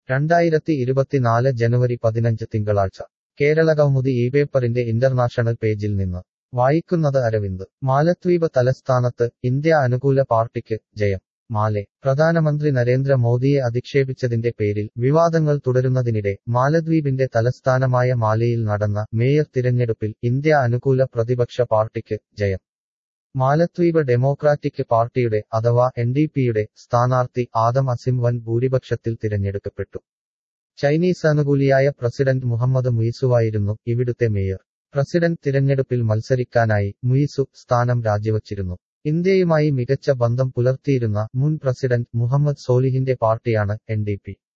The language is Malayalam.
2024 ജനുവരി 15 തിങ്കളാഴ്ച കേരളകൗമുദി ഇപേപ്പറിന്റെ ഇന്റർനാഷണൽ പേജിൽ നിന്ന് വായിക്കുന്നത് അരവിന്ദ്. മാലദ്വീപ് തലസ്ഥാനത്ത് ഇന്ത്യ അനുകൂല പാർട്ടിക്ക് ജയം. മാലെ. പ്രധാനമന്ത്രി നരേന്ദ്ര മോദിയെ അധിക്ഷേപിച്ചതിന്റെ പേരിൽ വിവാദങ്ങൾ തുടരുന്നതിനിടെ മാലദ്വീപിന്റെ തലസ്ഥാനമായ മാലെയിൽ നടന്ന മേയർ തിരഞ്ഞെടുപ്പിൽ ഇന്ത്യ അനുകൂല പ്രതിപക്ഷ പാർട്ടിക്ക് ജയം. മാലദ്വീപ് ഡെമോക്രാറ്റിക് പാർട്ടിയുടെ അഥവാ NDPയുടെ സ്ഥാനാർത്ഥി ആദം അസിം വൻ ഭൂരിപക്ഷത്തിൽ തിരഞ്ഞെടുക്കപ്പെട്ടു. ചൈനീസ് അനുകൂലിയായ പ്രസിഡന്റ് മുഹമ്മദ് മുയിസുവായിരുന്നു ഇവിടുത്തെ മേയർ. പ്രസിഡന്റ് തിരഞ്ഞെടുപ്പിൽ മത്സരിക്കാനായി മുയിസു സ്ഥാനം രാജിവച്ചിരുന്നു. ഇന്ത്യയുമായി മികച്ച ബന്ധം പുലർത്തിയിരുന്ന മുൻ പ്രസിഡന്റ് മുഹമ്മദ് സോലിഹിന്റെ പാർട്ടിയാണ് NDP.